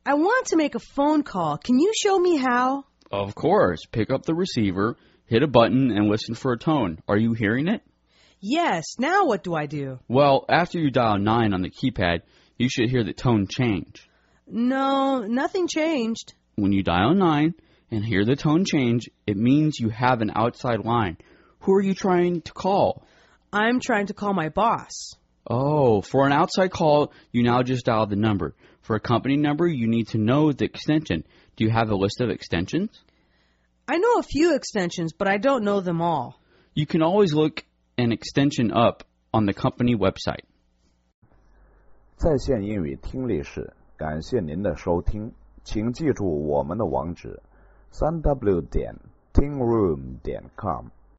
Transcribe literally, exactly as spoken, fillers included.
I want to make a phone call. Can you show me how? Of course. Pick up the receiver, hit a button, and listen for a tone. Are you hearing it? Yes. Now what do I do? Well, after you dial nine on the keypad, you should hear the tone change. No, nothing changed. When you dial nine and hear the tone change, it means you have an outside line. Who are you trying to call? I'm trying to call my boss. Oh, for an outside call, you now just dial the number. For a company number, you need to know the extension. Do you have a list of extensions? I know a few extensions, but I don't know them all. You can always look an extension up on the company website. 在线英语听力室，感谢您的收听，请记住我们的网址：三 w 点 tingroom 点 com。